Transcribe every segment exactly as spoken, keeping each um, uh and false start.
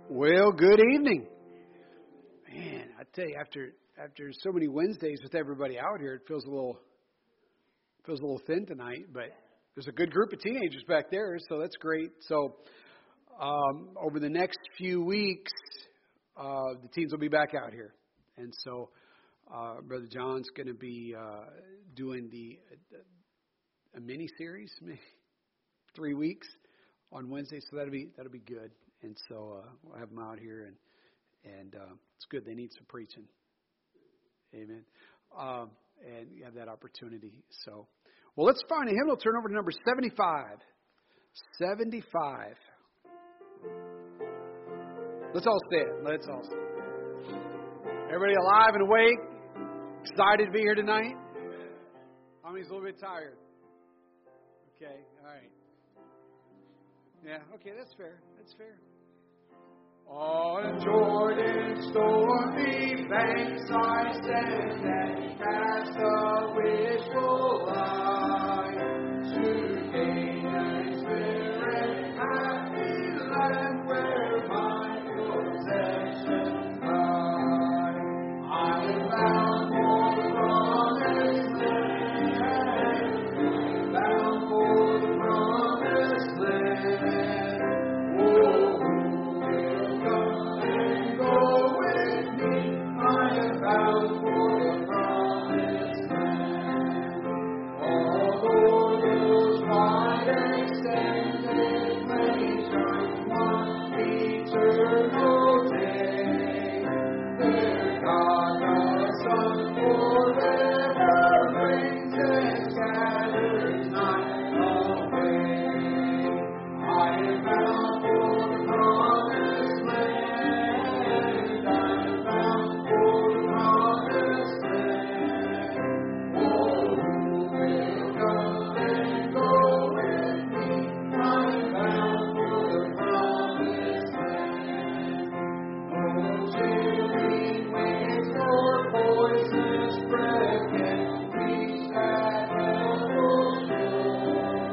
Well, good evening. Man, I tell you, after after so many Wednesdays with everybody out here, it feels a little feels a little thin tonight. But there's a good group of teenagers back there, so that's great. So um, over the next few weeks, uh, the teens will be back out here, and so uh, Brother John's going to be uh, doing the a mini series, three weeks on Wednesday. So that'll be that'll be good. And so uh, we'll have them out here, and and uh, it's good. They need some preaching. Amen. Um, and you have that opportunity. So, well, let's find a hymn. We'll turn over to number seventy-five. seventy-five. Let's all stand. Let's all stand. Everybody alive and awake? Excited to be here tonight? How many's a little bit tired? Okay, all right. Yeah, okay, that's fair. That's fair. On Jordan's stormy banks I stand and cast a wishful eye to gain a spirit happy land where my possessions lie. I am bound for the promised land, bound for the promised land. Oh, bound for the promised land. Although those wide extended ways shine one eternal day, their God the Son forever reigns and scatters night away. I am bound for the promised land. I am bound for the promised land. Oh, who will come and go with me? I am bound for the promised land. Oh, chilling winds nor poisonous breath can reach that helpless shore.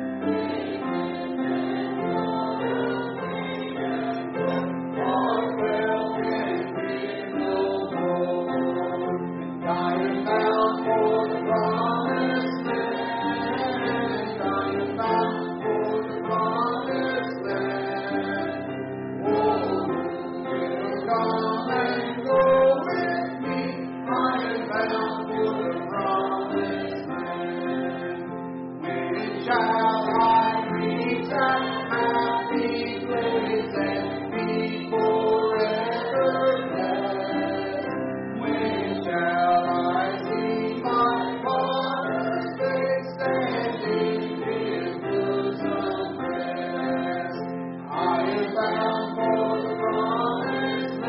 Heartfelt and fear no more. I am bound for the promised land. I am bound for the promised land. Oh, who will come and go with me? I am bound for the promised land. When shall I reach that happy place and be forever blessed? When shall I see my Father's face and in His bosom rest? I am bound for the promised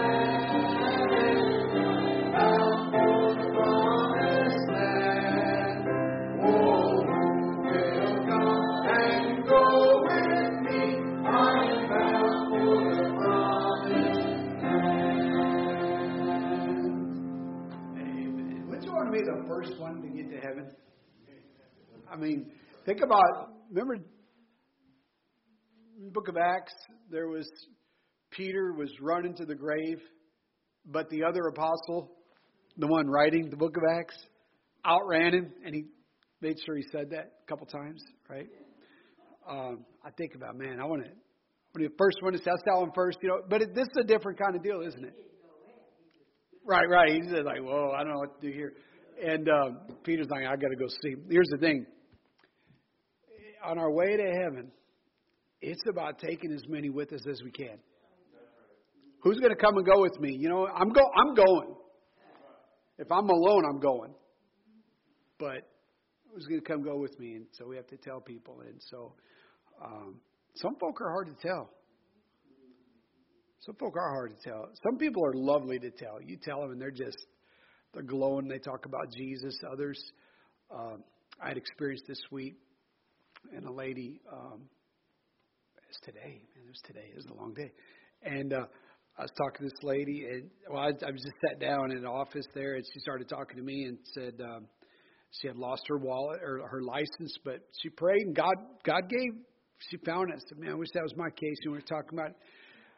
land, bound for the promised land. Oh, who will come and go with me? I am bound for the promised land. Amen. Wouldn't you want to be the first one to get to heaven? I mean, think about, remember in the book of Acts, there was, Peter was running to the grave, but the other apostle, the one writing the book of Acts, outran him, and he made sure he said that a couple times, right? Um, I think about, man, I want to, when the first one to say, I'll tell him first, you know, but it, this is a different kind of deal, isn't it? Right, right. He said, like, whoa, I don't know what to do here. And um, Peter's like, I got to go see. Here's the thing. On our way to heaven, it's about taking as many with us as we can. Who's going to come and go with me? You know, I'm go. I'm going. If I'm alone, I'm going. But who's going to come go with me? And so we have to tell people. And so um, some folk are hard to tell. Some folk are hard to tell. Some people are lovely to tell. You tell them and they're just, they're glowing. They talk about Jesus. Others, um, I had experienced this week. And a lady, um, it's today, man, it was today. It was a long day. And uh, I was talking to this lady, and well, I, I was just sat down in an office there, and she started talking to me and said um, she had lost her wallet or her license, but she prayed, and God, God gave. She found it. I said, "Man, I wish that was my case." And we were talking about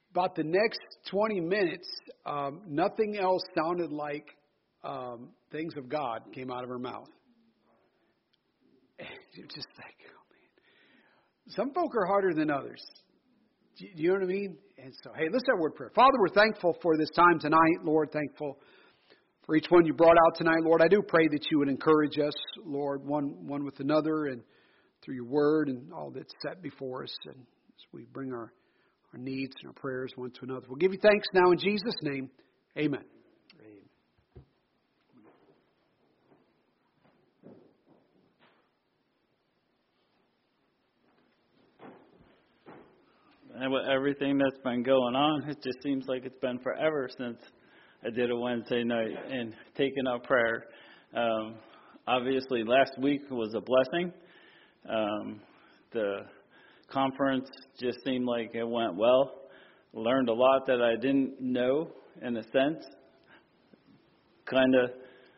about the next twenty minutes, um, nothing else sounded like um, things of God came out of her mouth. And you're just like, oh man. Some folk are harder than others. Do you, do you know what I mean? And so, hey, let's have a word of prayer. Father, we're thankful for this time tonight, Lord. Thankful for each one you brought out tonight, Lord. I do pray that you would encourage us, Lord, one one with another, and through your word and all that's set before us, and as we bring our, our needs and our prayers one to another. We'll give you thanks now in Jesus' name. Amen. And with everything that's been going on, it just seems like it's been forever since I did a Wednesday night and taken up prayer. Um, obviously, last week was a blessing. Um, the conference just seemed like it went well. Learned a lot that I didn't know, in a sense. Kind of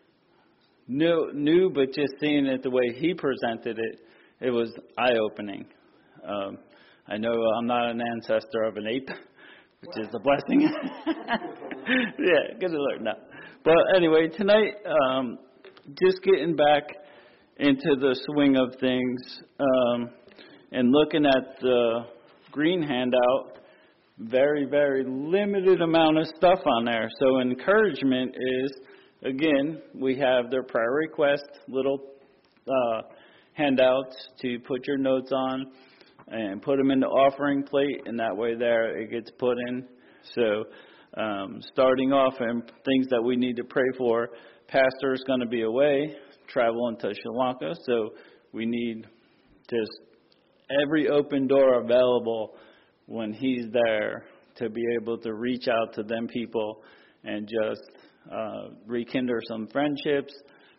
knew, knew, but just seeing it the way he presented it, it was eye-opening. Um, I know I'm not an ancestor of an ape, which is a blessing. Yeah, good to learn that. But anyway, tonight, um, just getting back into the swing of things um, and looking at the green handout, very, very limited amount of stuff on there. So encouragement is, again, we have their prayer request, little uh, handouts to put your notes on and put them in the offering plate, and that way there it gets put in. So um, starting off and things that we need to pray for, pastor is going to be away, traveling to Sri Lanka, so we need just every open door available when he's there to be able to reach out to them people and just uh, rekindle some friendships,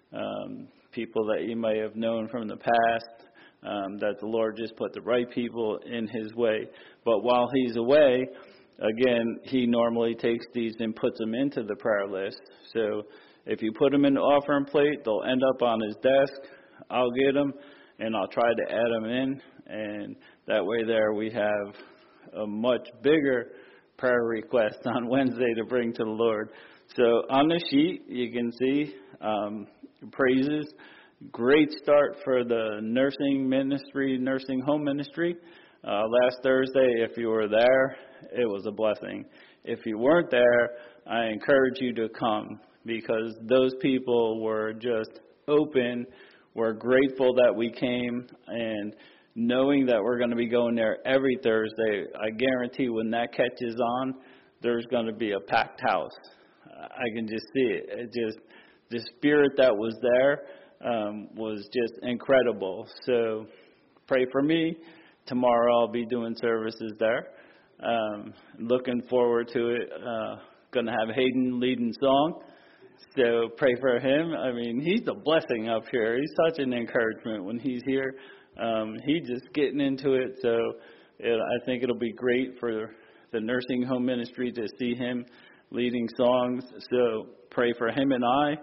um, people that you may have known from the past, um, that the Lord just put the right people in his way. But while he's away, again, he normally takes these and puts them into the prayer list. So if you put them in the offering plate, they'll end up on his desk. I'll get them, and I'll try to add them in. And that way there we have a much bigger prayer request on Wednesday to bring to the Lord. So on the sheet, you can see um, praises. Great start for the nursing ministry, nursing home ministry. Uh, last Thursday, if you were there, it was a blessing. If you weren't there, I encourage you to come, because those people were just open. We're grateful that we came, and knowing that we're going to be going there every Thursday, I guarantee when that catches on, there's going to be a packed house. I can just see it. It just, the spirit that was there um, was just incredible. So pray for me. Tomorrow I'll be doing services there. Um, looking forward to it. Uh, going to have Hayden leading song. So pray for him. I mean, he's a blessing up here. He's such an encouragement when he's here. Um, he's just getting into it. So it, I think it'll be great for the nursing home ministry to see him leading songs. So pray for him and I.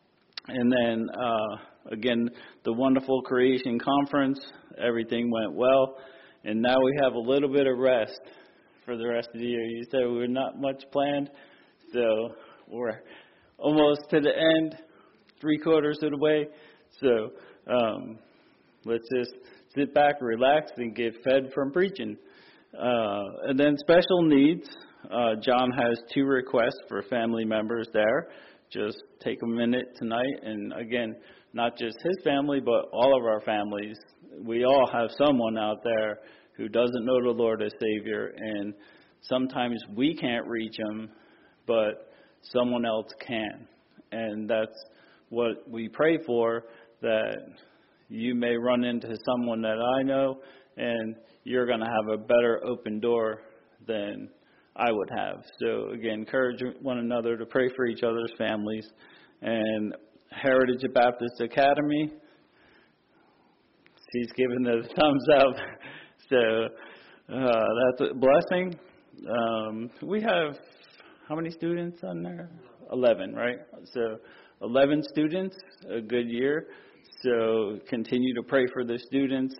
And then, uh, again, the Wonderful Creation Conference, everything went well. And now we have a little bit of rest for the rest of the year. You said we're not much planned, so we're almost to the end, three quarters of the way. So um, let's just sit back, relax, and get fed from preaching. Uh, and then special needs. Uh, John has two requests for family members there. Just take a minute tonight. And again, not just his family, but all of our families. We all have someone out there who doesn't know the Lord as Savior. And sometimes we can't reach them, but someone else can. And that's what we pray for, that you may run into someone that I know, and you're going to have a better open door than I would have. So, again, encourage one another to pray for each other's families. And Heritage Baptist Academy, she's giving the thumbs up. So uh, that's a blessing. Um, we have, how many students on there? eleven, right? So eleven students, a good year. So continue to pray for the students.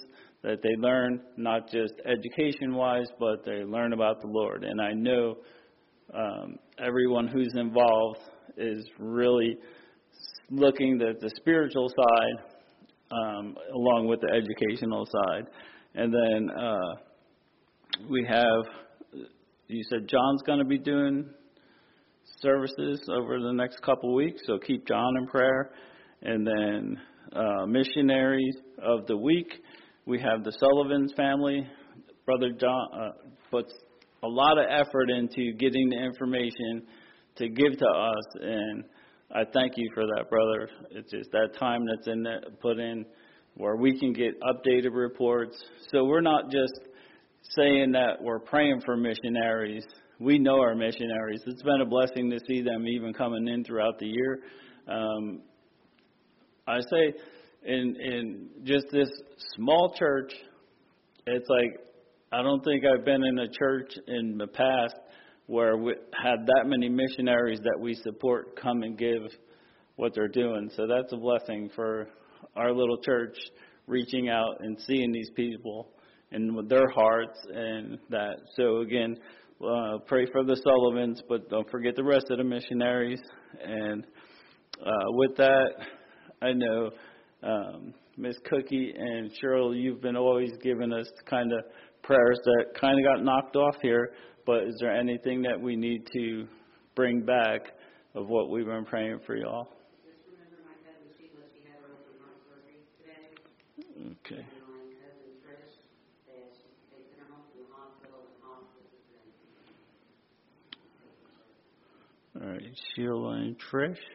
that they learn not just education-wise, but they learn about the Lord. And I know um, everyone who's involved is really looking at the spiritual side um, along with the educational side. And then uh, we have, you said John's going to be doing services over the next couple of weeks, so keep John in prayer. And then uh, missionaries of the week, we have the Sullivan's family. Brother John uh, puts a lot of effort into getting the information to give to us, and I thank you for that, brother. It's just that time that's in there, put in where we can get updated reports. So we're not just saying that we're praying for missionaries. We know our missionaries. It's been a blessing to see them even coming in throughout the year. Um, I say in in just this small church, it's like I don't think I've been in a church in the past where we had that many missionaries that we support come and give what they're doing. So that's a blessing for our little church, reaching out and seeing these people and with their hearts and that. So again, uh, pray for the Sullivans, but don't forget the rest of the missionaries. And uh, with that, I know um, Miss Cookie and Cheryl, you've been always giving us kind of prayers that kind of got knocked off here. But is there anything that we need to bring back of what we've been praying for y'all? Just remember my cousin Sheila, she had her open heart surgery today. Okay. And my cousin Trish, they, they sent her home from the hospital, and hospice is ready. All right, Sheila and Trish.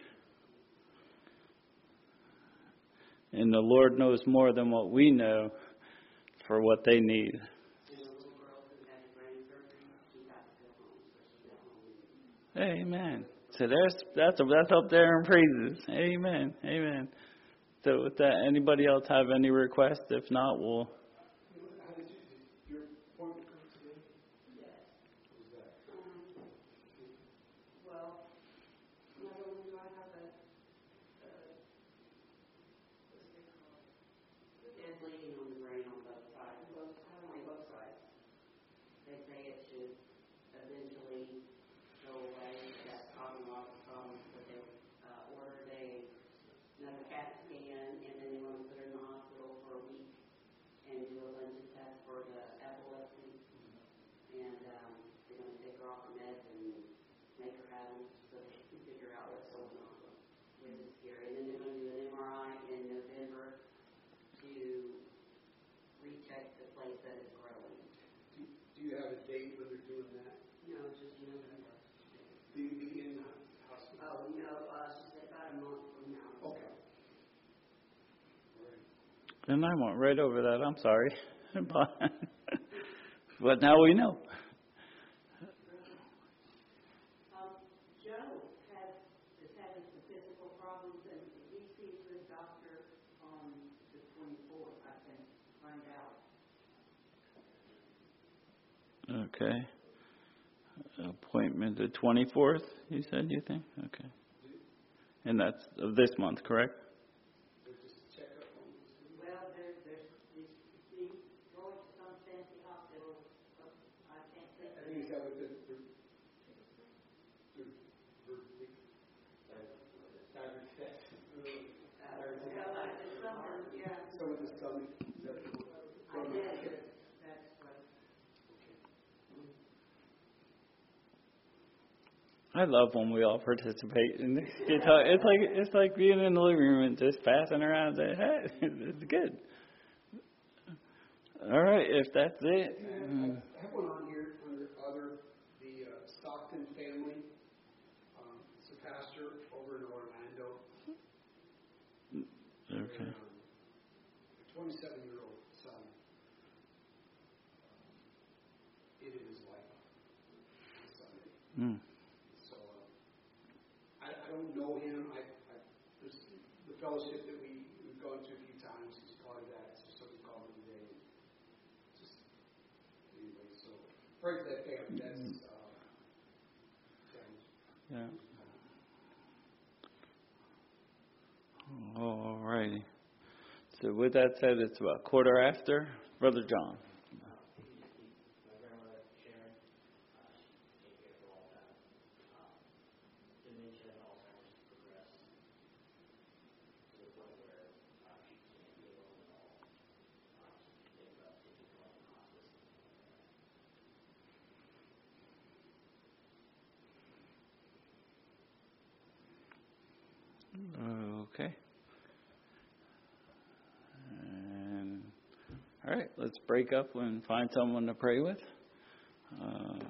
And the Lord knows more than what we know for what they need. Amen. So there's that's that's up there in praises. Amen. Amen. So with that, anybody else have any requests? If not, we'll. How did you, your appointment come today? Yes. What was that? Um, well, not only do I have a, uh, what's it called? Dead bleeding on the brain on both sides, both, not only both sides. They say it should eventually go away. That's causing a lot of problems, but they uh, ordered a another CAT scan, and then they want to put her in the hospital for a week and do a bunch of tests for the epilepsy. And um, they're going to take her off the meds and make her have them so they can figure out what's going on, which is scary. And then they're going to do an M R I in November to recheck the place that is growing. Do, do you have a date when they're doing that? No, just November. Do you be in the hospital? Oh, no, uh, she said about a month from now. Okay. And I went right over that. I'm sorry, but but now we know. Um, Joe has is having some physical problems, and he sees the doctor on the twenty-fourth. I can find out. Okay. Appointment the twenty-fourth, you said, you think? Okay. And that's of this month, correct? Well, there, there's these, these going to some fancy hospital. I can't think. I think he's got with the, the, the, the, Yeah. so with the stomach. I did. That's right. I love when we all participate in this. It's like it's like being in the living room and just passing around. Saying, hey, it's good. All right, if that's it. And I have one on here under other, the uh, Stockton family. Um, it's a pastor over in Orlando. Okay. And, um, a twenty-seven-year-old son. Um, it is like Sunday. Mm. So uh, I, I don't know him. I, I there's the fellowship that we we've gone to a few times. He's part of that. So somebody called me today. Just anyway, so pray for that family. That's uh, Yeah. All righty. So with that said, it's about quarter after. Brother John. Okay. And, all right, let's break up and find someone to pray with. Uh,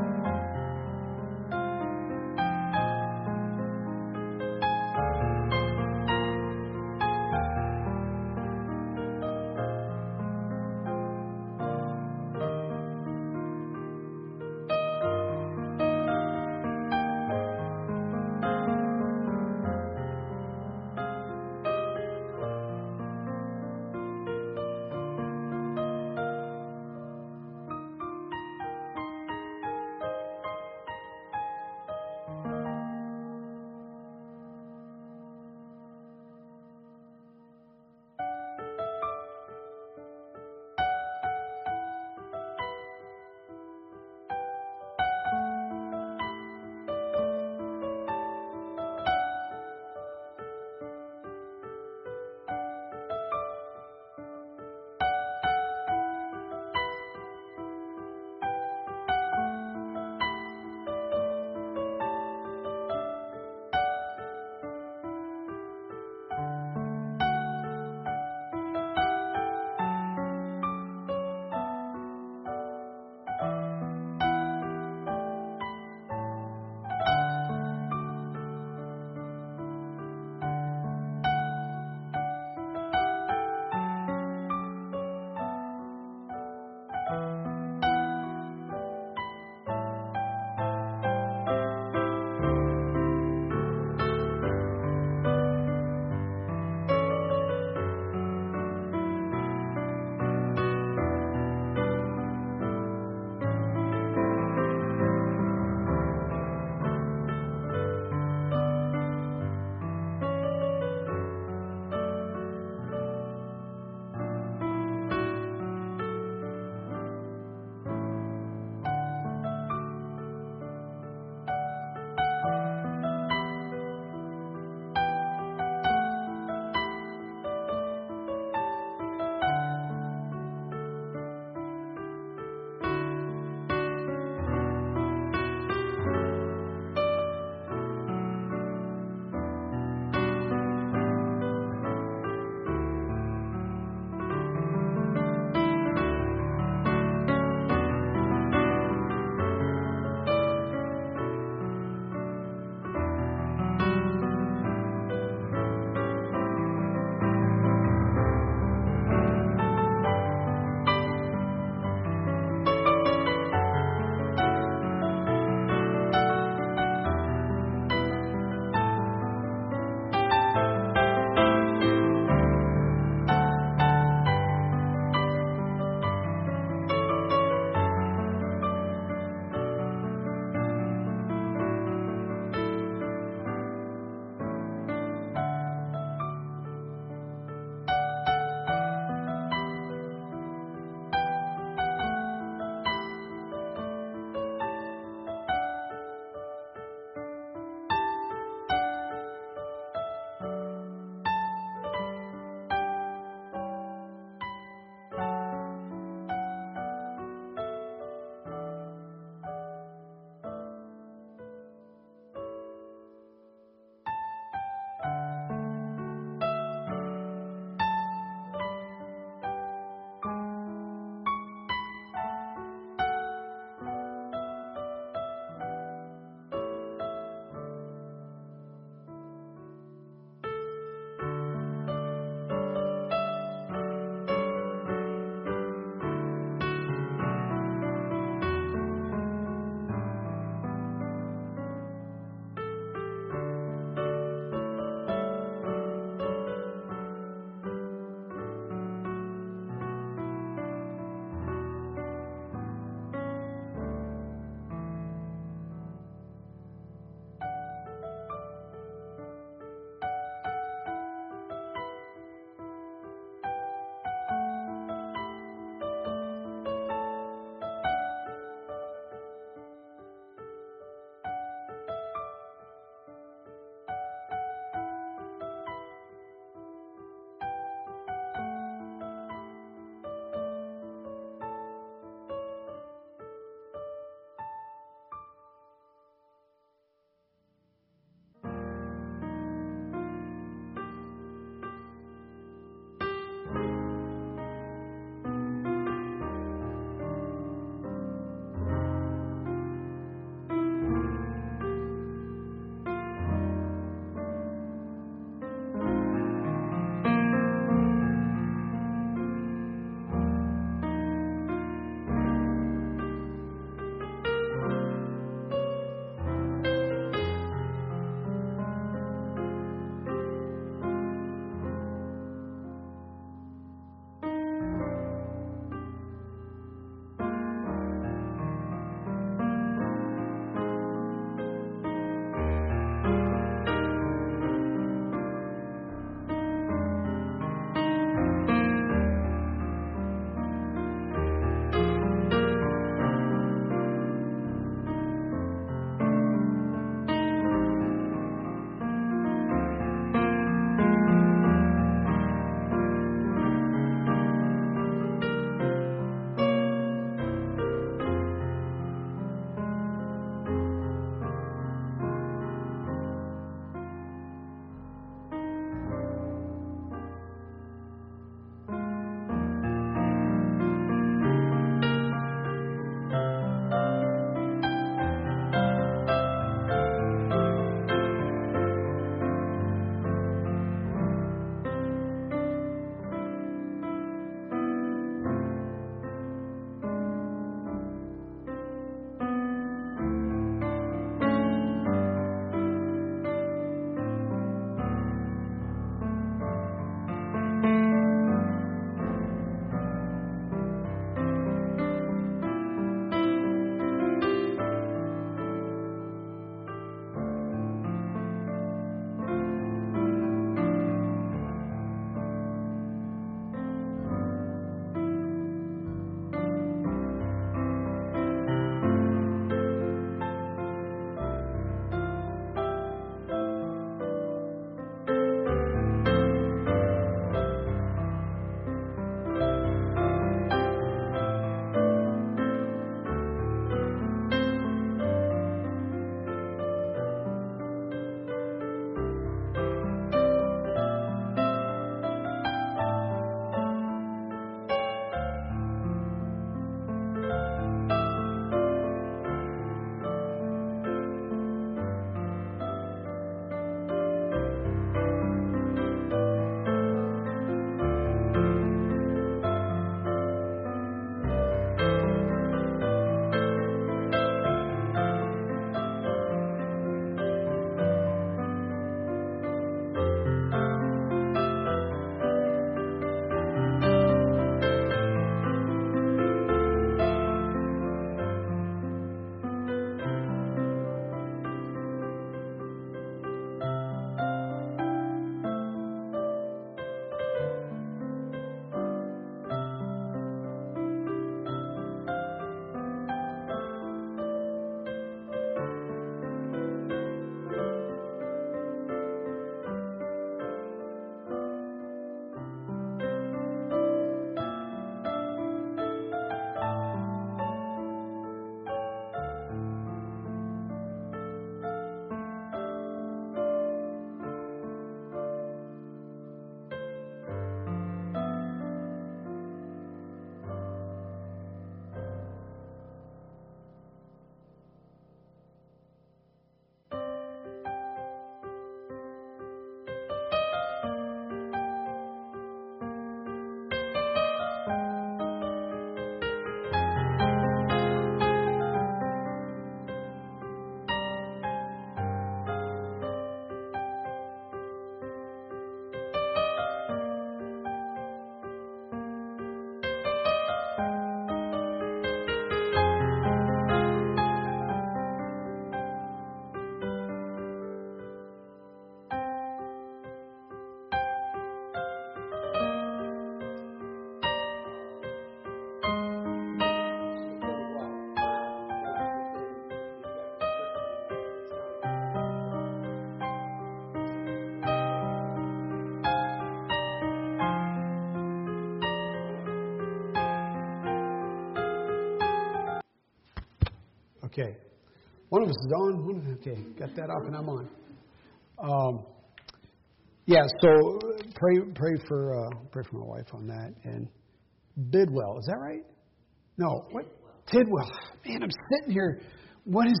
Okay. One of us is on. One, okay, got that off and I'm on. Um, yeah, so pray pray for uh, pray for my wife on that. And Bidwell, is that right? No, what? Tidwell. Man, I'm sitting here. What is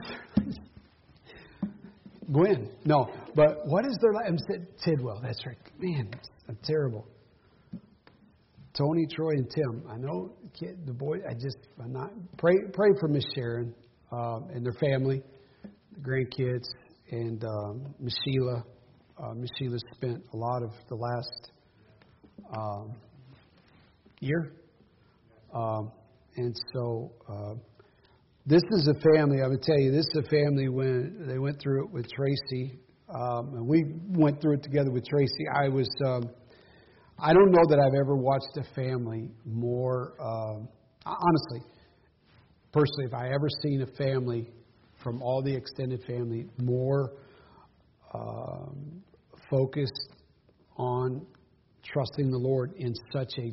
Gwen? No, but what is their? I'm sitting Tidwell. That's right. Man, I'm terrible. Tony, Troy, and Tim. I know kid, the boy. I just I'm not pray pray for Miss Sharon um, and their family, the grandkids, and um, Miss Sheila. Uh, Miss Sheila spent a lot of the last um, year, um, and so uh, this is a family. I would tell you, this is a family when they went through it with Tracy, um, and we went through it together with Tracy. I was. Um, I don't know that I've ever watched a family more, um, honestly, personally, if I ever seen a family from all the extended family more um, focused on trusting the Lord in such a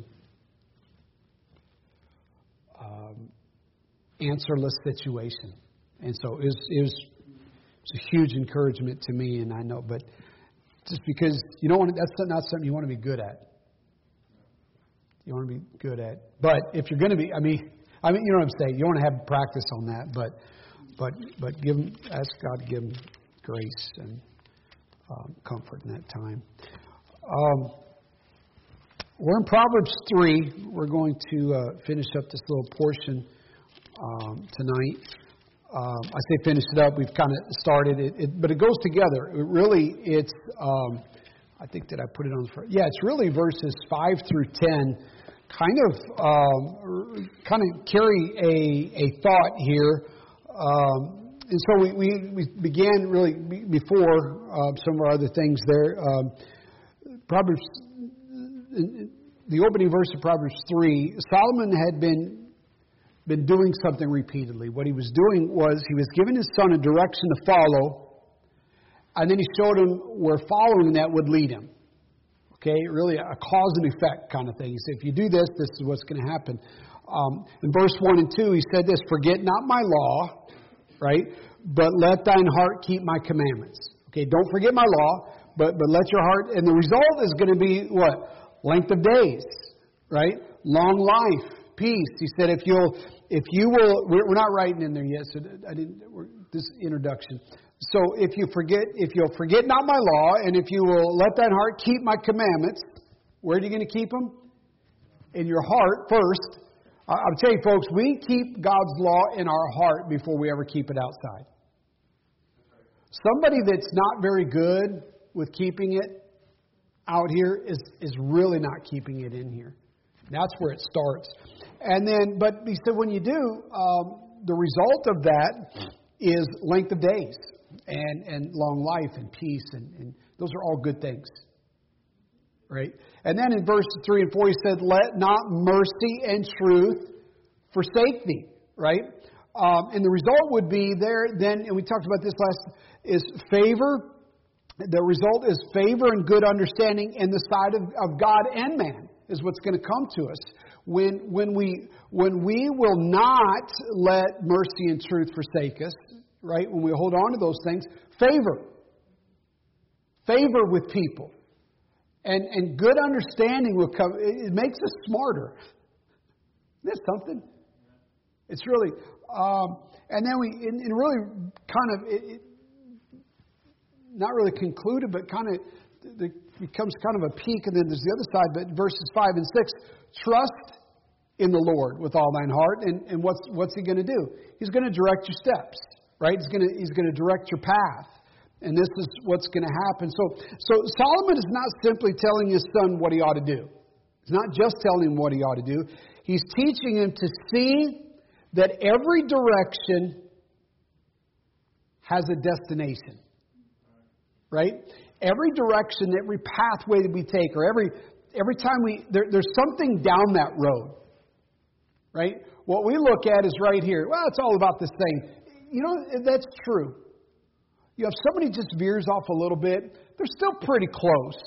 um, answerless situation. And so it was, it was, it was a huge encouragement to me, and I know, but just because you don't want to, that's not something you want to be good at. You want to be good at, but if you're going to be, I mean, I mean, you know what I'm saying. You want to have practice on that, but, but, but give them, ask God to give them grace and um, comfort in that time. Um, we're in Proverbs three. We're going to uh, finish up this little portion um, tonight. Um, I say finish it up. We've kind of started it, it, but it goes together. It really, it's. Um, I think that I put it on the front. Yeah, it's really verses five through ten, kind of, um, kind of carry a a thought here. Um, and so we, we, we began really before uh, some of our other things there. Um, Proverbs, the opening verse of Proverbs three. Solomon had been been doing something repeatedly. What he was doing was he was giving his son a direction to follow. And then he showed him where following that would lead him. Okay, really a cause and effect kind of thing. He said, if you do this, this is what's going to happen. Um, in verse one and two, he said this, forget not my law, right? But let thine heart keep my commandments. Okay, don't forget my law, but, but let your heart, and the result is going to be what? Length of days, right? Long life, peace. He said, if you'll, if you will, we're not writing in there yet, so I didn't, we're, this introduction. So if you forget, if you'll forget not my law, and if you will let thine heart keep my commandments, where are you going to keep them? In your heart first. I'll tell you, folks, we keep God's law in our heart before we ever keep it outside. Somebody that's not very good with keeping it out here is, is really not keeping it in here. That's where it starts. And then, but he said when you do, um, the result of that is length of days. And, and long life and peace, and, and those are all good things. Right? And then in verses three and four, he said, let not mercy and truth forsake thee. Right? Um, and the result would be there, then, and we talked about this last, is favor. The result is favor and good understanding in the side of, of God and man is what's going to come to us. When, when, we, when we will not let mercy and truth forsake us, right? When we hold on to those things, favor. Favor with people. And and good understanding will come. It, it makes us smarter. Isn't that something? It's really, um, and then we, and, and really kind of, it, it, not really concluded, but kind of, it becomes kind of a peak, and then there's the other side, but verses five and six, trust in the Lord with all thine heart, and, and what's what's He going to do? He's going to direct your steps. Right? He's going to he's going to direct your path. And this is what's going to happen. So so Solomon is not simply telling his son what he ought to do. He's not just telling him what he ought to do. He's teaching him to see that every direction has a destination. Right? Every direction, every pathway that we take, or every every time we there, there's something down that road. Right? What we look at is right here. Well, it's all about the same. You know, that's true. You know, if somebody just veers off a little bit, they're still pretty close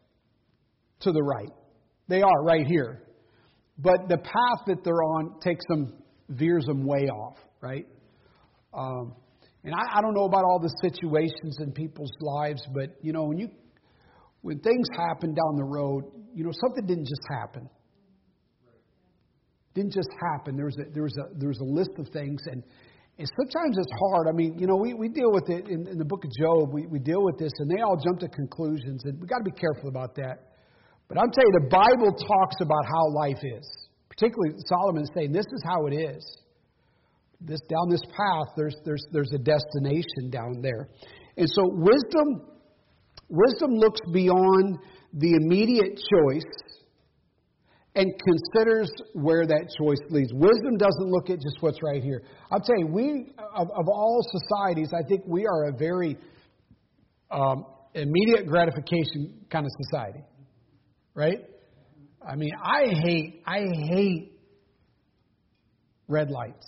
to the right. They are right here. But the path that they're on takes them, veers them way off, right? Um, and I, I don't know about all the situations in people's lives, but, you know, when you when things happen down the road, you know, something didn't just happen. Didn't just happen. There was a, there was a, there was a list of things, and, and sometimes it's hard. I mean, you know, we, we deal with it in, in the book of Job. We, we deal with this, and they all jump to conclusions, and we've got to be careful about that. But I'm telling you, the Bible talks about how life is. Particularly, Solomon is saying, this is how it is. This down this path, there's there's there's a destination down there. And so wisdom wisdom looks beyond the immediate choice and considers where that choice leads. Wisdom doesn't look at just what's right here. I'll tell you, we of, of all societies, I think we are a very um, immediate gratification kind of society, right? I mean, I hate I hate red lights.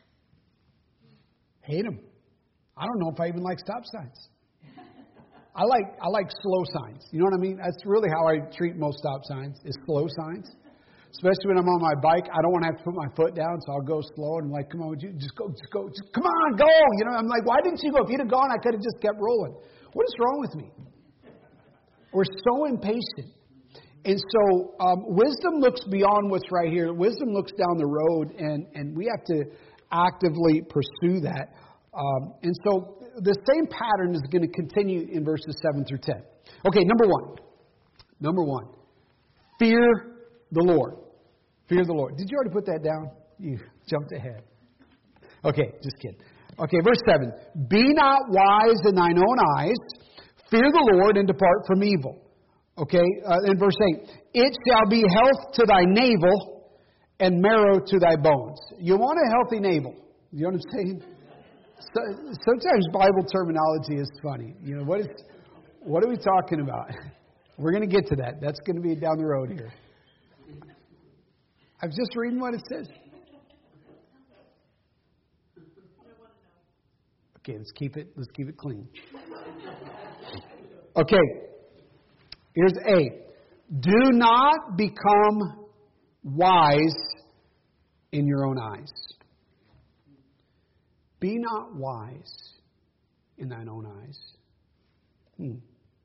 Hate them. I don't know if I even like stop signs. I like I like slow signs. You know what I mean? That's really how I treat most stop signs, is slow signs. Especially when I'm on my bike, I don't want to have to put my foot down, so I'll go slow and I'm like, come on, would you just go, just go, just come on, go. You know, I'm like, why didn't you go? If you'd have gone, I could have just kept rolling. What is wrong with me? We're so impatient. And so um, wisdom looks beyond what's right here. Wisdom looks down the road, and, and we have to actively pursue that. Um, and so the same pattern is going to continue in verses seven through ten. Okay, number one. Number one. Fear the Lord. Fear the Lord. Did you already put that down? You jumped ahead. Okay, just kidding. Okay, verse seven. Be not wise in thine own eyes. Fear the Lord and depart from evil. Okay, uh, in verse eight. It shall be health to thy navel and marrow to thy bones. You want a healthy navel. You know what I'm saying? So, sometimes Bible terminology is funny. You know, what is, what are we talking about? We're going to get to that. That's going to be down the road here. I'm just reading what it says. Okay, let's keep it. Let's keep it clean. Okay, here's A. Do not become wise in your own eyes. Be not wise in thine own eyes. Hmm.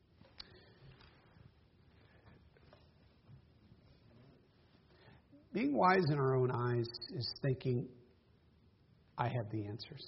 Being wise in our own eyes is thinking, I have the answers.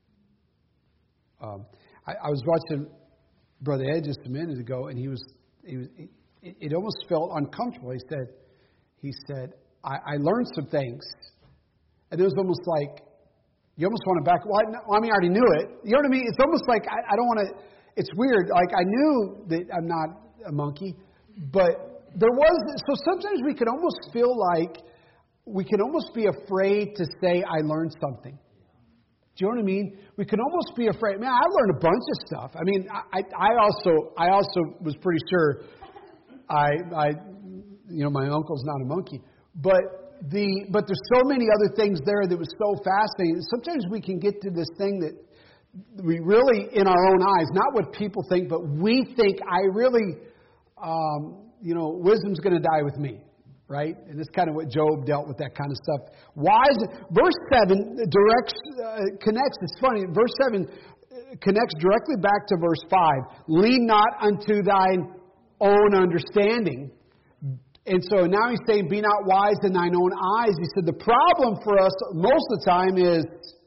Um, I, I was watching Brother Ed just a minute ago, and he was, he was it, it almost felt uncomfortable. He said, he said, I, I learned some things, and it was almost like, you almost want to back, well, I, I mean, I already knew it. You know what I mean? It's almost like, I, I don't want to, it's weird. Like, I knew that I'm not a monkey, but there was, so sometimes we can almost feel like, we can almost be afraid to say, I learned something. Do you know what I mean? We can almost be afraid. Man, I learned a bunch of stuff. I mean, I, I also, I also was pretty sure I, I, you know, my uncle's not a monkey, but the, but there's so many other things there that was so fascinating. Sometimes we can get to this thing that we really, in our own eyes, not what people think, but we think, I really, um, you know, wisdom's going to die with me. Right? And this is kind of what Job dealt with, that kind of stuff. Wise, verse seven directs, uh, connects, it's funny, verse seven connects directly back to verse five. Lean not unto thine own understanding. And so now he's saying, be not wise in thine own eyes. He said, the problem for us most of the time is,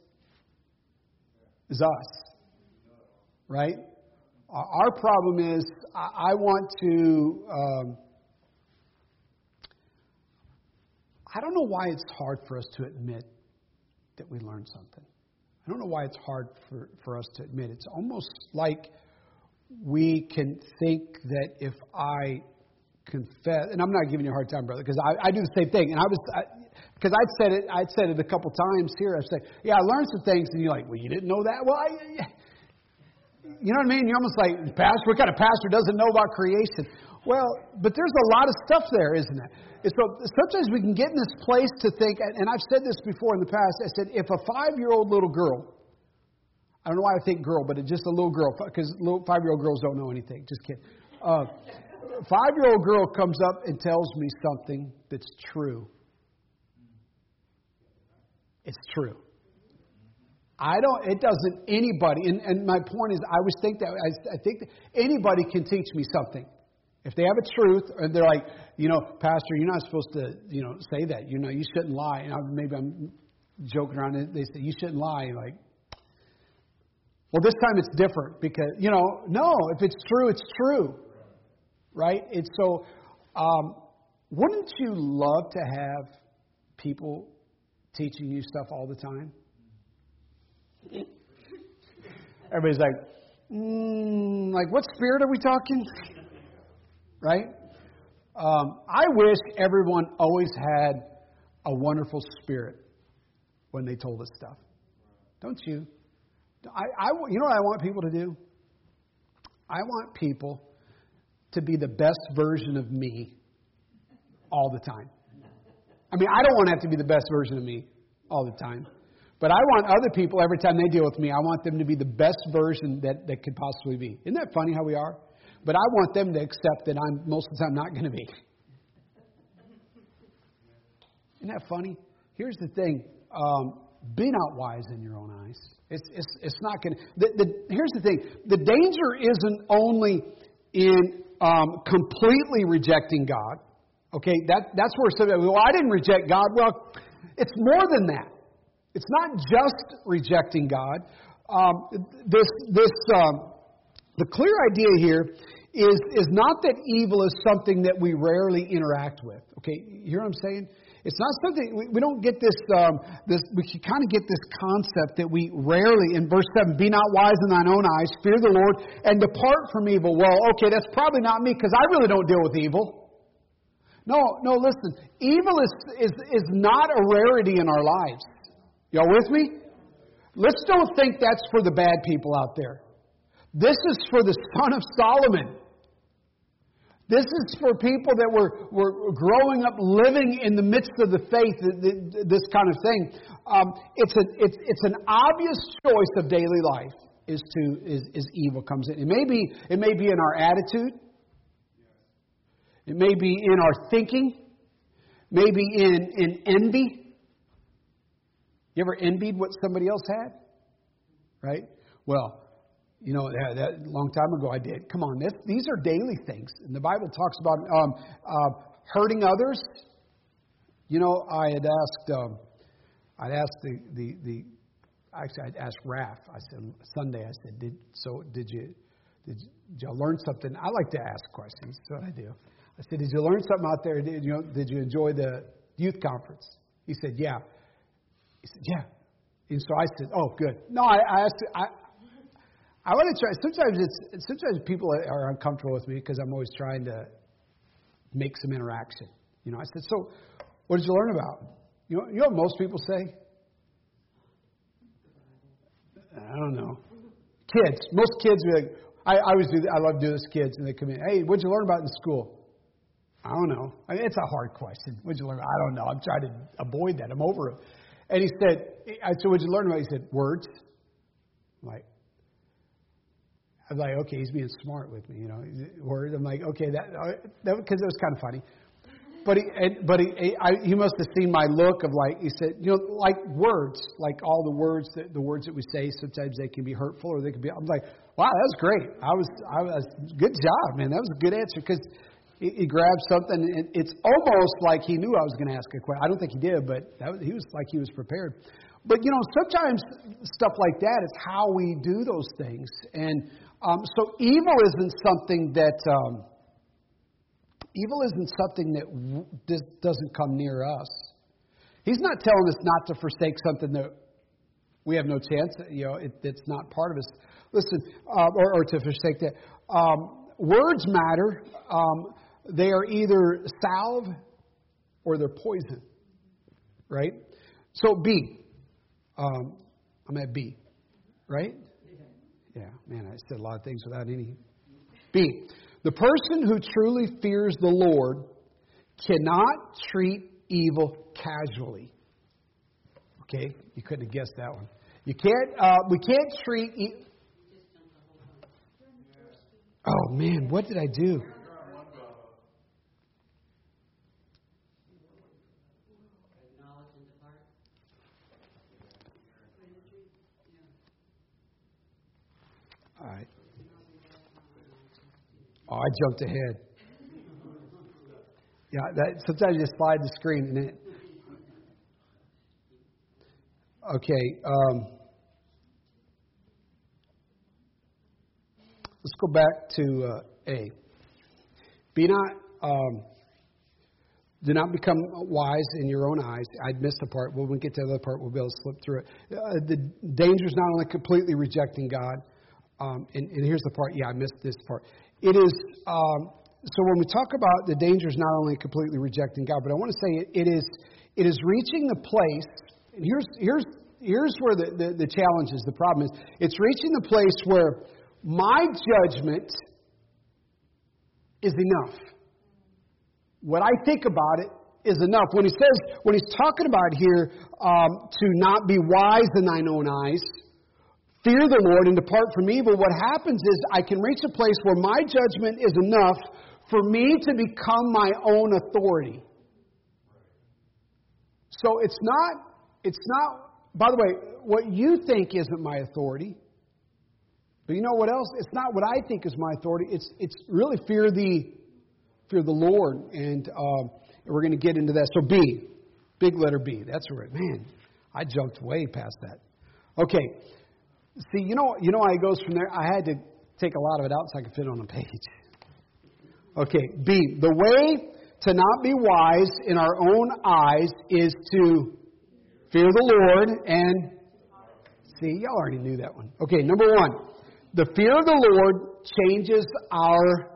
is us. Right? Our problem is, I want to... Um, I don't know why it's hard for us to admit that we learned something. I don't know why it's hard for, for us to admit. It's almost like we can think that if I confess, and I'm not giving you a hard time, brother, because I, I do the same thing. And I was, because I'd said it, I'd said it a couple times here. I said, yeah, I learned some things, and you're like, well, you didn't know that? Well, I, you know what I mean? You're almost like, pastor, what kind of pastor doesn't know about creation? Well, but there's a lot of stuff there, isn't it? And so sometimes we can get in this place to think, and I've said this before in the past, I said, if a five-year-old little girl, I don't know why I think girl, but it's just a little girl, because little five-year-old girls don't know anything. Just kidding. Uh, five-year-old girl comes up and tells me something that's true. It's true. I don't, it doesn't, anybody, and, and my point is, I always think that, I, I think that anybody can teach me something. If they have a truth, and they're like, you know, Pastor, you're not supposed to, you know, say that. You know, you shouldn't lie. And I, maybe I'm joking around, and they say, you shouldn't lie. And like, well, this time it's different because, you know, no, if it's true, it's true. Right? It's so, um, wouldn't you love to have people teaching you stuff all the time? Everybody's like, mm, like, what spirit are we talking? Right? Um, I wish everyone always had a wonderful spirit when they told us stuff. Don't you? I, I, you know what I want people to do? I want people to be the best version of me all the time. I mean, I don't want to have to be the best version of me all the time. But I want other people, every time they deal with me, I want them to be the best version that, that could possibly be. Isn't that funny how we are? But I want them to accept that I'm most of the time not going to be. Isn't that funny? Here's the thing. Um, be not wise in your own eyes. It's, it's, it's not going to... The, the, here's the thing. The danger isn't only in um, completely rejecting God. Okay, that, that's where some people, well, I didn't reject God. Well, it's more than that. It's not just rejecting God. Um, this, this, um, the clear idea here is, is not that evil is something that we rarely interact with. Okay, you hear what I'm saying? It's not something, we, we don't get this, um, this, we can kind of get this concept that we rarely, in verse seven, be not wise in thine own eyes, fear the Lord, and depart from evil. Well, okay, that's probably not me because I really don't deal with evil. No, no, listen. Evil is, is, is not a rarity in our lives. Y'all with me? Let's don't think that's for the bad people out there. This is for the son of Solomon. This is for people that were, were growing up living in the midst of the faith, this kind of thing. Um, it's, a, it's, it's an obvious choice of daily life is to is, is evil comes in. It may be it may be in our attitude. It may be in our thinking. Maybe in, in envy. You ever envied what somebody else had? Right? Well, you know, that, that a long time ago I did. Come on, this, these are daily things. And the Bible talks about um, uh, hurting others. You know, I had asked, um, I'd asked the, the, the, actually I'd asked Raph. I said, Sunday, I said, did, so did you, did you, did you learn something? I like to ask questions. That's what I do. I said, did you learn something out there? Did you, know, did you enjoy the youth conference? He said, yeah. He said, yeah. And so I said, oh, good. No, I, I asked, I, I want to try. Sometimes it's sometimes people are uncomfortable with me because I'm always trying to make some interaction. You know, I said, so what did you learn about? You know, you know what most people say? I don't know. Kids. Most kids are like, I, I always do. I love doing this. Kids, and they come in. Hey, what did you learn about in school? I don't know. I mean, it's a hard question. What did you learn about? I don't know. I'm trying to avoid that. I'm over it. And he said, I said, what did you learn about? He said, words. I'm like, I'm like, okay, he's being smart with me, you know. Words. I'm like, okay, that because it was kind of funny. But he, and, but he, I, he must have seen my look of like, he said, you know, like words, like all the words that the words that we say, sometimes they can be hurtful or they can be. I'm like, wow, that was great. I was, I was, good job, man. That was a good answer because he, he grabbed something. And it's almost like he knew I was going to ask a question. I don't think he did, but that was, he was like he was prepared. But you know, sometimes stuff like that is how we do those things, and um, so evil isn't something that. Um, Evil isn't something that w- just doesn't come near us. He's not telling us not to forsake something that we have no chance, you know, it, it's not part of us. Listen, uh, or, or to forsake that. Um, words matter. Um, they are either salve or they're poison, right? So B. Um, I'm at B, right? Yeah, man, I said a lot of things without any. B. The person who truly fears the Lord cannot treat evil casually. Okay, you couldn't have guessed that one. You can't. Uh, we can't treat. E- oh man, what did I do? Oh, I jumped ahead. Yeah, that, sometimes you just slide the screen and it. Okay. Um, let's go back to uh, A. Be not, um, do not become wise in your own eyes. I'd missed the part. When we get to the other part, we'll be able to slip through it. Uh, the danger is not only completely rejecting God, um, and, and here's the part. Yeah, I missed this part. It is, um, so when we talk about the danger is not only completely rejecting God, but I want to say it, it is it is reaching the place, and here's, here's, here's where the, the, the challenge is, the problem is, it's reaching the place where my judgment is enough. What I think about it is enough. When he says, when he's talking about here, um, to not be wise in thine own eyes, fear the Lord and depart from evil, what happens is I can reach a place where my judgment is enough for me to become my own authority. So it's not, it's not, by the way, what you think isn't my authority. But you know what else? It's not what I think is my authority. It's it's really fear the fear the Lord, and um, we're going to get into that. So B, big letter B. That's right, man. I jumped way past that. Okay, see, you know, you know how it goes from there. I had to take a lot of it out so I could fit it on a page. Okay, B. The way to not be wise in our own eyes is to fear the Lord and see. Y'all already knew that one. Okay, number one. The fear of the Lord changes our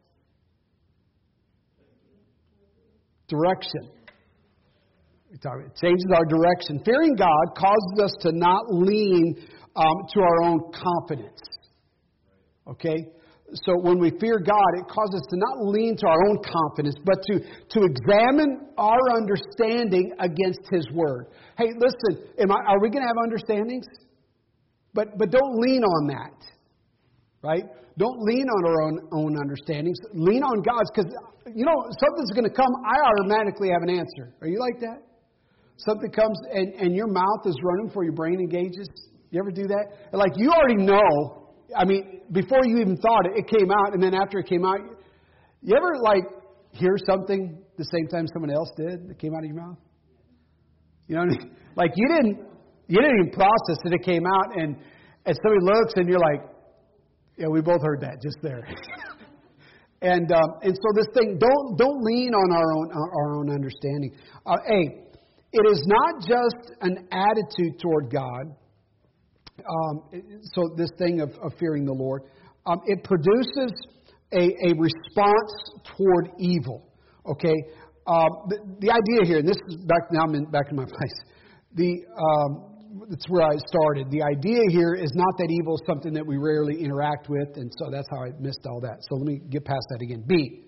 direction. It changes our direction. Fearing God causes us to not lean um, to our own confidence. Okay? So when we fear God, it causes us to not lean to our own confidence, but to, to examine our understanding against His Word. Hey, listen, am I, are we going to have understandings? But but don't lean on that. Right? Don't lean on our own, own understandings. Lean on God's, because, you know, something's going to come, I automatically have an answer. Are you like that? Something comes and, and your mouth is running before your brain engages. You ever do that? Like, you already know. I mean, before you even thought it, it came out, and then after it came out, you ever, like, hear something the same time someone else did that came out of your mouth? You know what I mean? Like, you didn't, you didn't even process it. It came out, and, and somebody looks, and you're like, yeah, we both heard that just there. and um, and so this thing, don't don't lean on our own our own understanding. Uh, a, it is not just an attitude toward God. Um, so this thing of, of fearing the Lord, um, it produces a, a response toward evil. Okay, um, the, the idea here, and this is back now. I'm in, back in my place. The um, That's where I started. The idea here is not that evil is something that we rarely interact with, and so that's how I missed all that. So let me get past that again. B.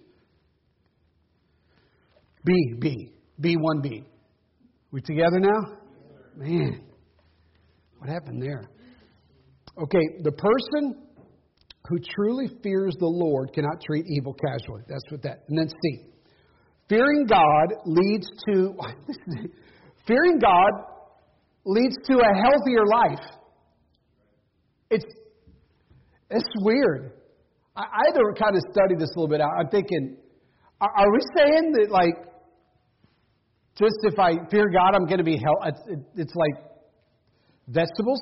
B, B. B, one B. We together now? Man, what happened there? Okay, the person who truly fears the Lord cannot treat evil casually. That's what that. And then C. Fearing God leads to... fearing God leads to a healthier life. It's it's weird. I, I had to kind of study this a little bit out. I'm thinking, are, are we saying that, like, just if I fear God, I'm going to be healthy? It's, it, it's like vegetables.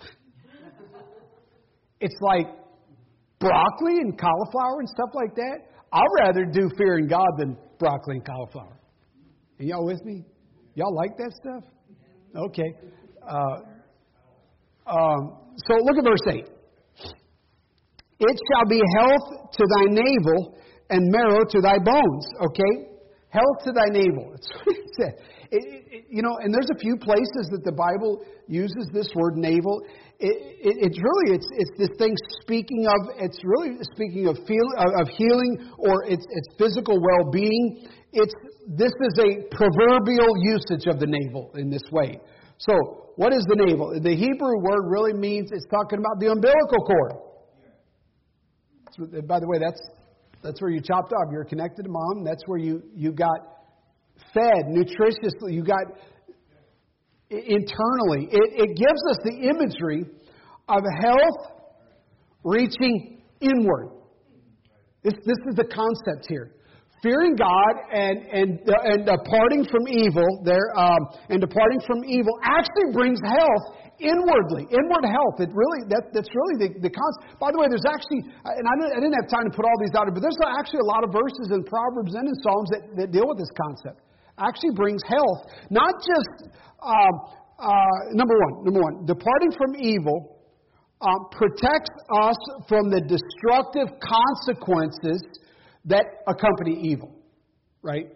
It's like broccoli and cauliflower and stuff like that. I'd rather do fearing God than broccoli and cauliflower. Are y'all with me? Y'all like that stuff? Okay. Uh, um, so look at verse eight. It shall be health to thy navel and marrow to thy bones. Okay? Health to thy navel. That's what it said. It, it, you know, and there's a few places that the Bible uses this word navel. It, it, it's really, it's it's this thing speaking of, it's really speaking of feel, of healing, or it's it's physical well-being. It's this is a proverbial usage of the navel in this way. So, what is the navel? The Hebrew word really means it's talking about the umbilical cord. So, by the way, that's that's where you chopped off. You're connected to mom. That's where you, you got fed nutritiously. You got internally. It, it gives us the imagery of health reaching inward. This, this is the concept here. Fearing God and and and departing from evil, there um, and departing from evil actually brings health inwardly, inward health. It really that that's really the the concept. By the way, there's actually, and I didn't, I didn't have time to put all these out, but there's actually a lot of verses in Proverbs and in Psalms that, that deal with this concept. Actually brings health, not just um, uh, number one. Number one, departing from evil um, protects us from the destructive consequences that accompany evil, right?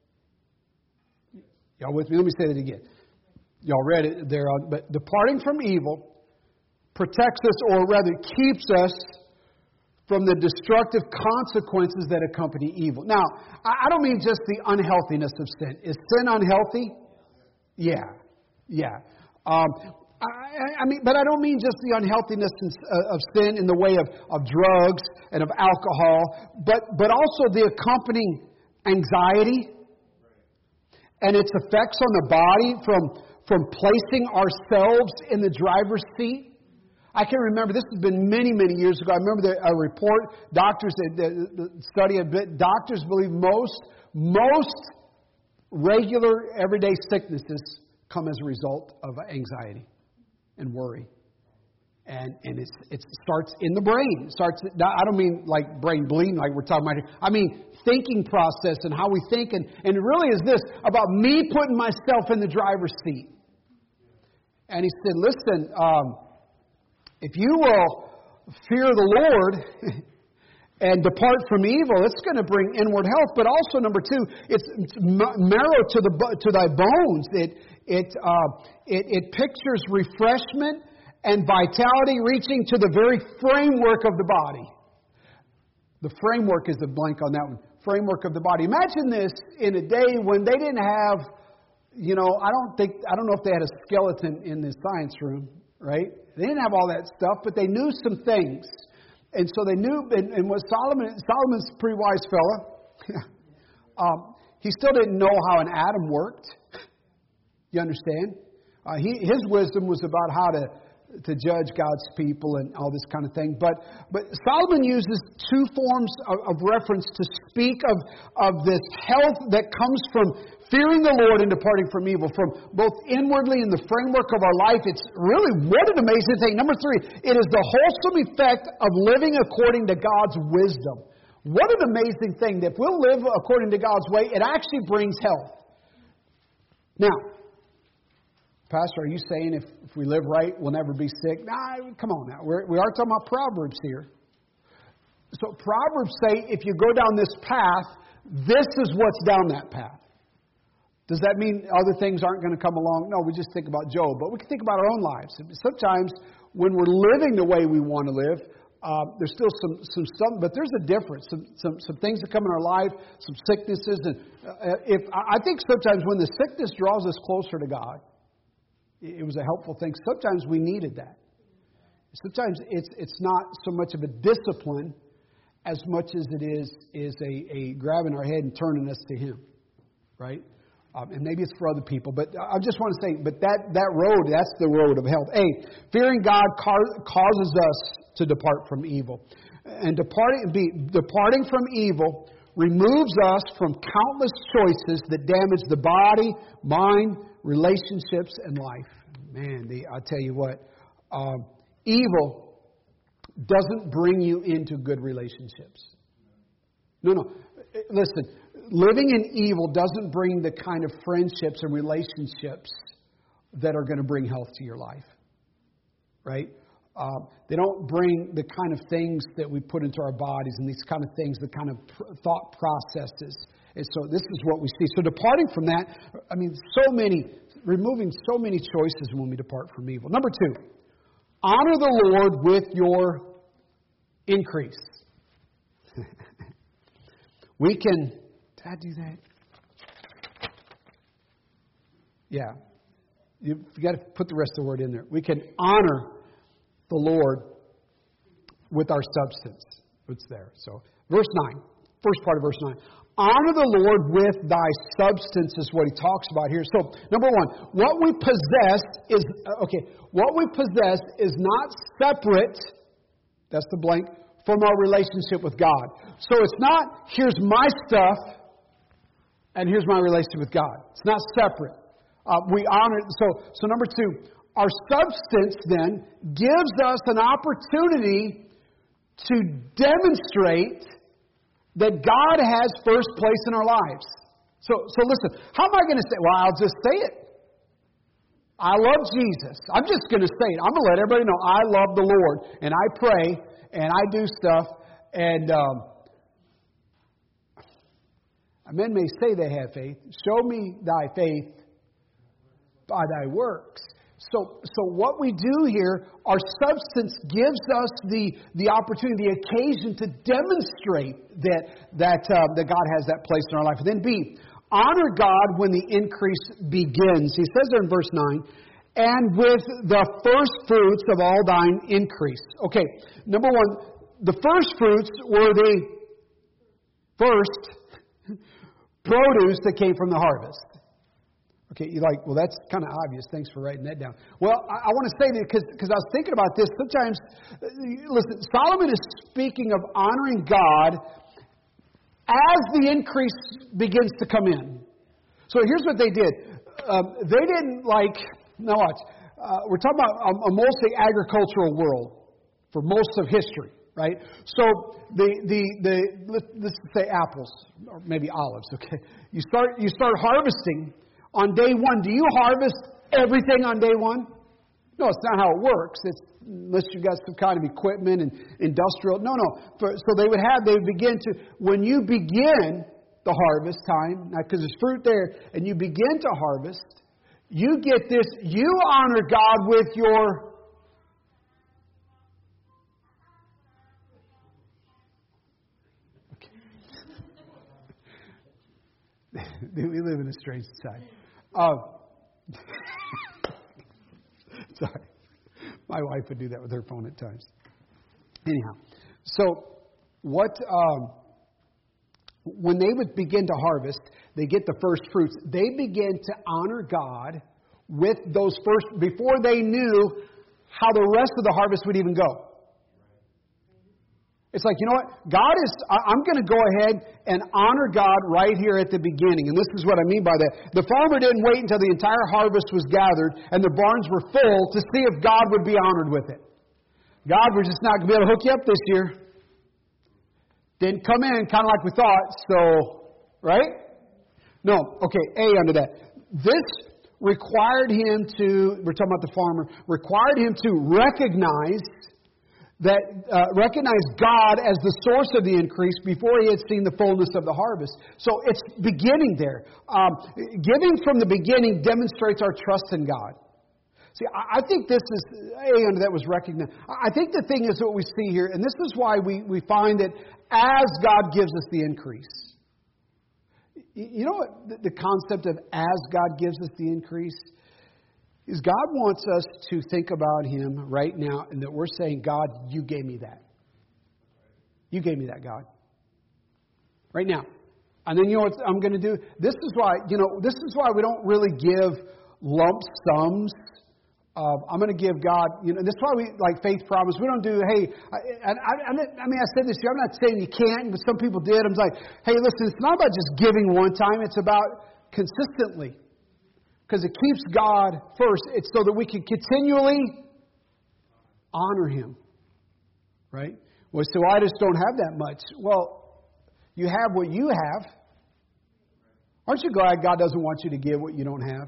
Y'all with me? Let me say that again. Y'all read it there, on, but departing from evil protects us, or rather keeps us from the destructive consequences that accompany evil. Now, I don't mean just the unhealthiness of sin. Is sin unhealthy? Yeah, yeah. Um, I, I mean, but I don't mean just the unhealthiness of sin in the way of, of drugs and of alcohol, but, but also the accompanying anxiety and its effects on the body from, from placing ourselves in the driver's seat. I can remember, this has been many, many years ago. I remember the, a report, doctors, the, the study a bit, doctors believe most, most regular everyday sicknesses come as a result of anxiety and worry. And and it's, it starts in the brain. It starts. I don't mean like brain bleeding like we're talking about here. I mean thinking process and how we think. And, and it really is this, about me putting myself in the driver's seat. And he said, listen, um, if you will fear the Lord and depart from evil, it's going to bring inward health. But also, number two, it's, it's marrow to the to thy bones. It it uh, it, it pictures refreshment and vitality, reaching to the very framework of the body. The framework is the blank on that one. Framework of the body. Imagine this in a day when they didn't have, you know, I don't think I don't know if they had a skeleton in the science room, right? They didn't have all that stuff, but they knew some things. And so they knew, and, and what Solomon, Solomon's a pretty wise fella. um, he still didn't know how an atom worked. You understand? Uh, he, his wisdom was about how to, to judge God's people and all this kind of thing. But but Solomon uses two forms of, of reference to speak of, of this health that comes from fearing the Lord and departing from evil, from both inwardly in the framework of our life. It's really, what an amazing thing. Number three, it is the wholesome effect of living according to God's wisdom. What an amazing thing that if we'll live according to God's way, it actually brings health. Now, Pastor, are you saying if, if we live right, we'll never be sick? Nah, come on now. We're, we are talking about Proverbs here. So Proverbs say if you go down this path, this is what's down that path. Does that mean other things aren't going to come along? No, we just think about Job. But we can think about our own lives. Sometimes when we're living the way we want to live, uh, there's still some, some, some, but there's a difference. Some, some, some things that come in our life, some sicknesses. And uh, if I think sometimes when the sickness draws us closer to God, it was a helpful thing. Sometimes we needed that. Sometimes it's it's not so much of a discipline as much as it is is a, a grabbing our head and turning us to Him, right? Um, and maybe it's for other people, but I just want to say, but that that road, that's the road of health. A, fearing God ca- causes us to depart from evil, and departing be departing from evil removes us from countless choices that damage the body, mind, relationships, and life. Man, the, I'll tell you what, um, evil doesn't bring you into good relationships. No, no. Listen, living in evil doesn't bring the kind of friendships and relationships that are going to bring health to your life. Right? Um, they don't bring the kind of things that we put into our bodies and these kind of things, the kind of pr- thought processes. And so this is what we see. So departing from that, I mean, so many, removing so many choices when we depart from evil. Number two, honor the Lord with your increase. We can, did I do that? Yeah. You've got to put the rest of the word in there. We can honor the Lord with our substance. It's there. So, verse nine, first part of verse nine. Honor the Lord with thy substance is what he talks about here. So, number one, what we possess is, okay, what we possess is not separate, that's the blank, from our relationship with God. So it's not, here's my stuff, and here's my relationship with God. It's not separate. Uh, we honor, so, so number two, our substance then gives us an opportunity to demonstrate that God has first place in our lives. So, so listen, how am I going to say, well, I'll just say it. I love Jesus. I'm just going to say it. I'm going to let everybody know I love the Lord, and I pray, and I do stuff, and um, men may say they have faith. Show me thy faith by thy works. So, so what we do here, our substance gives us the, the opportunity, the occasion to demonstrate that that uh, that God has that place in our life. And then B, honor God when the increase begins. He says there in verse nine, and with the first fruits of all thine increase. Okay, number one, the first fruits were the first produce that came from the harvest. Okay, you're like, well, that's kind of obvious. Thanks for writing that down. Well, I, I want to say that because I was thinking about this. Sometimes, listen, Solomon is speaking of honoring God as the increase begins to come in. So here's what they did. Um, they didn't like, now watch, uh, we're talking about a, a mostly agricultural world for most of history, right? So the, the, the let's, let's say apples, or maybe olives, okay? You start, you start harvesting on day one. Do you harvest everything on day one? No, it's not how it works. It's unless you've got some kind of equipment and industrial. No, no. For, so they would have, they would begin to, when you begin the harvest time, now because there's fruit there, and you begin to harvest, you get this, you honor God with your we live in a strange society. Uh, sorry. My wife would do that with her phone at times. Anyhow, so what, um, when they would begin to harvest, they get the first fruits. They begin to honor God with those first, before they knew how the rest of the harvest would even go. It's like, you know what? God is, I'm going to go ahead and honor God right here at the beginning. And this is what I mean by that. The farmer didn't wait until the entire harvest was gathered and the barns were full to see if God would be honored with it. God, we're just not going to be able to hook you up this year. Didn't come in kind of like we thought, so, right? No, okay, A under that. This required him to, we're talking about the farmer, required him to recognize that uh, recognize God as the source of the increase before he had seen the fullness of the harvest. So it's beginning there. Um, giving from the beginning demonstrates our trust in God. See, I, I think this is, A under that was recognized. I think the thing is what we see here, and this is why we, we find that as God gives us the increase. You know what the, the concept of as God gives us the increase is God wants us to think about Him right now and that we're saying, God, you gave me that. You gave me that, God. Right now. And then you know what I'm going to do? This is why, you know, this is why we don't really give lump sums. Uh, I'm going to give God, you know, this is why we, like faith promise, we don't do, hey, I, I, I mean, I said this to you, I'm not saying you can't, but some people did. I'm like, hey, listen, it's not about just giving one time, it's about consistently. Because it keeps God first. It's so that we can continually honor Him. Right? Well, so I just don't have that much. Well, you have what you have. Aren't you glad God doesn't want you to give what you don't have?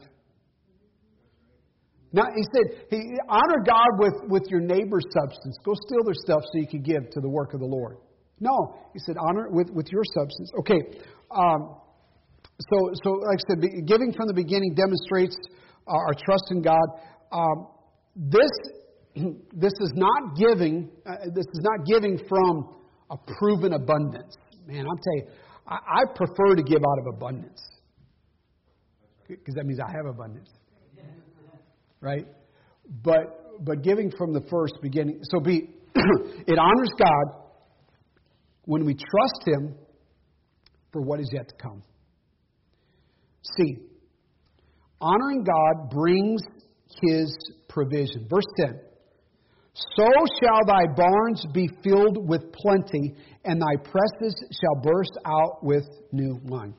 Now, He said, he, honor God with, with your neighbor's substance. Go steal their stuff so you can give to the work of the Lord. No. He said, honor it with, with your substance. Okay. Um, So, so like I said, giving from the beginning demonstrates our trust in God. Um, this, this is not giving. Uh, this is not giving from a proven abundance. Man, I'm telling you, I, I prefer to give out of abundance because that means I have abundance, right? But but giving from the first beginning. So be it honors God when we trust Him for what is yet to come. C. Honoring God brings His provision. Verse ten. So shall thy barns be filled with plenty, and thy presses shall burst out with new wine.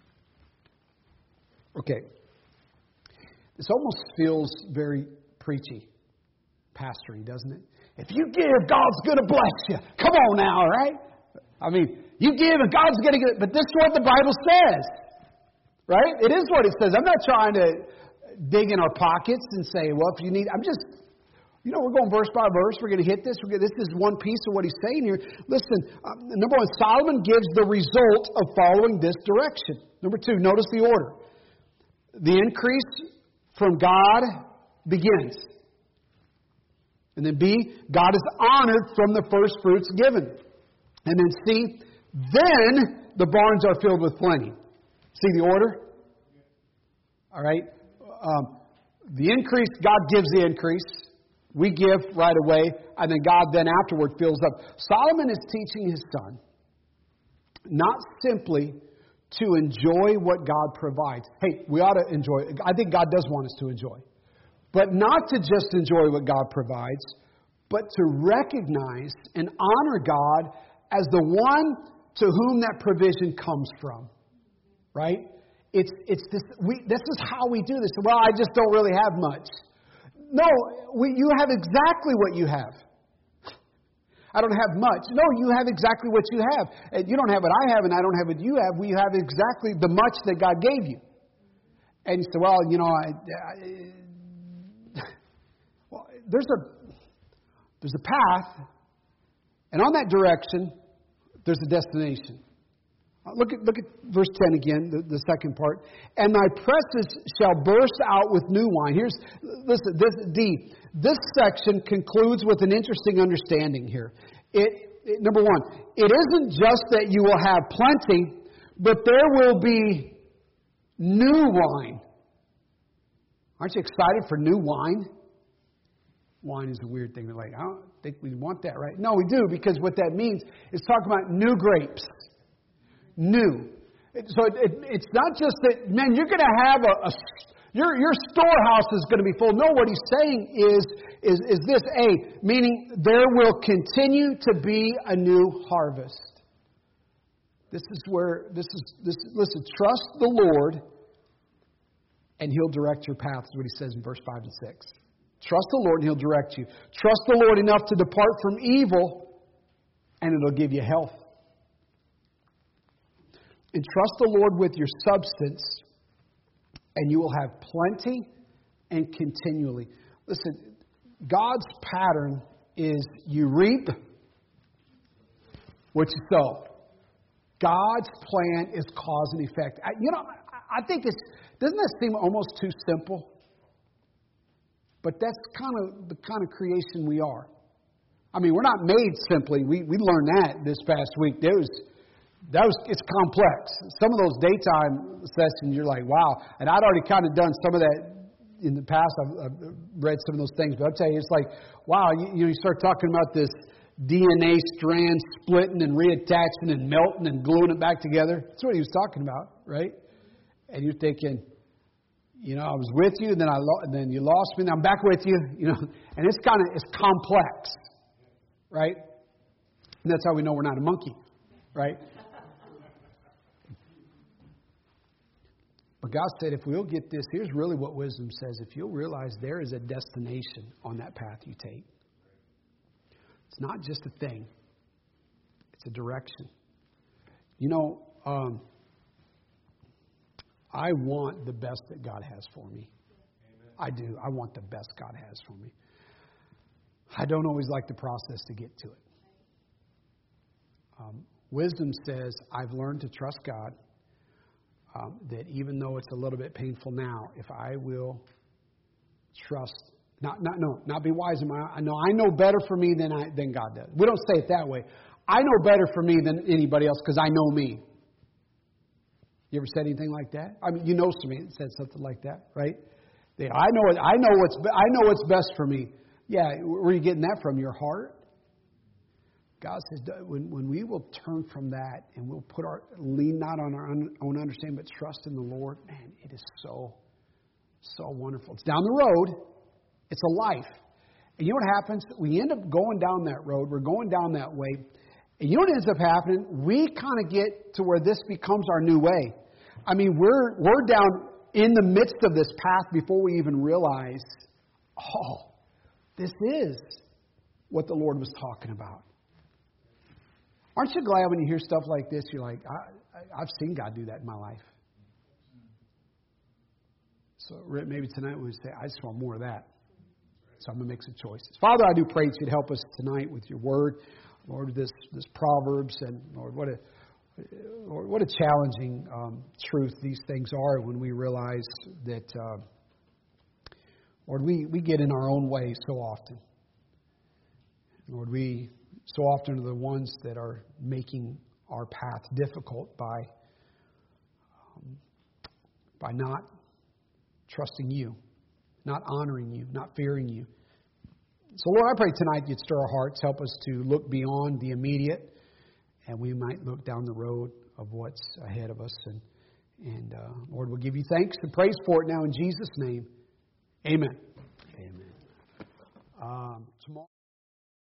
Okay. This almost feels very preachy, pastory, doesn't it? If you give, God's going to bless you. Come on now, right? I mean, you give and God's going to give. But this is what the Bible says, right? It is what it says. I'm not trying to dig in our pockets and say, well, if you need, I'm just, you know, we're going verse by verse. We're going to hit this. We're going, this is one piece of what he's saying here. Listen, um, number one, Solomon gives the result of following this direction. Number two, notice the order. The increase from God begins. And then B, God is honored from the first fruits given. And then C, then the barns are filled with plenty. See the order? All right. Um, the increase, God gives the increase. We give right away. And then God then afterward fills up. Solomon is teaching his son not simply to enjoy what God provides. Hey, we ought to enjoy. I think God does want us to enjoy. But not to just enjoy what God provides, but to recognize and honor God as the one to whom that provision comes from. Right? It's it's this we this is how we do this. Well, I just don't really have much. No, we, you have exactly what you have. I don't have much. No, you have exactly what you have. And you don't have what I have, and I don't have what you have. We have exactly the much that God gave you. And you say, well, you know, I, I well, there's a there's a path, and on that direction, there's a destination. Look at look at verse ten again, the, the second part. And thy presses shall burst out with new wine. Here's listen, this D. This section concludes with an interesting understanding here. It, it number one, it isn't just that you will have plenty, but there will be new wine. Aren't you excited for new wine? Wine is a weird thing. We're like, I don't think we want that, right? No, we do, because what that means is talking about new grapes. New. So it, it, it's not just that, man, you're going to have a, a your your storehouse is going to be full. No, what he's saying is is is this a meaning there will continue to be a new harvest. This is where this is this. Listen, trust the Lord, and He'll direct your path. Is what he says in verse five and six. Trust the Lord, and He'll direct you. Trust the Lord enough to depart from evil, and it'll give you health. And trust the Lord with your substance, and you will have plenty and continually. Listen, God's pattern is you reap what you sow. God's plan is cause and effect. I, you know, I, I think it's, doesn't that seem almost too simple? But that's kind of the kind of creation we are. I mean, we're not made simply. We we learned that this past week. There was That was, it's complex. Some of those daytime sessions, you're like, wow. And I'd already kind of done some of that in the past. I've, I've read some of those things. But I'll tell you, it's like, wow, you, you know, you start talking about this D N A strand splitting and reattaching and melting and gluing it back together. That's what he was talking about, right? And you're thinking, you know, I was with you, and then I lo- and then you lost me, and I'm back with you, you know. And it's kind of, it's complex, right? And that's how we know we're not a monkey, right? But God said, if we'll get this, here's really what wisdom says. If you'll realize there is a destination on that path you take. It's not just a thing. It's a direction. You know, um, I want the best that God has for me. Amen. I do. I want the best God has for me. I don't always like the process to get to it. Um, wisdom says, I've learned to trust God. Um, that even though it's a little bit painful now, if I will trust, not not no, not be wise in my, I know I know better for me than I than God does. We don't say it that way. I know better for me than anybody else because I know me. You ever said anything like that? I mean, you know somebody that said something like that, right? They, I know I know what's I know what's best for me. Yeah, where are you getting that from? Your heart? God says, when, when we will turn from that and we'll put our, lean not on our own understanding, but trust in the Lord, man, it is so, so wonderful. It's down the road. It's a life. And you know what happens? We end up going down that road. We're going down that way. And you know what ends up happening? We kind of get to where this becomes our new way. I mean, we're we're down in the midst of this path before we even realize, oh, this is what the Lord was talking about. Aren't you glad when you hear stuff like this, you're like, I, I, I've seen God do that in my life. So maybe tonight we would say, I just want more of that. So I'm going to make some choices. Father, I do pray that you'd help us tonight with your word. Lord, this, this Proverbs, and Lord, what a Lord, what a challenging um, truth these things are when we realize that, uh, Lord, we, we get in our own way so often. Lord, we so often are the ones that are making our path difficult by um, by not trusting you, not honoring you, not fearing you. So, Lord, I pray tonight you'd stir our hearts, help us to look beyond the immediate, and we might look down the road of what's ahead of us. And, and uh, Lord, we'll give you thanks and praise for it now in Jesus' name. Amen. Amen. Um, tomorrow.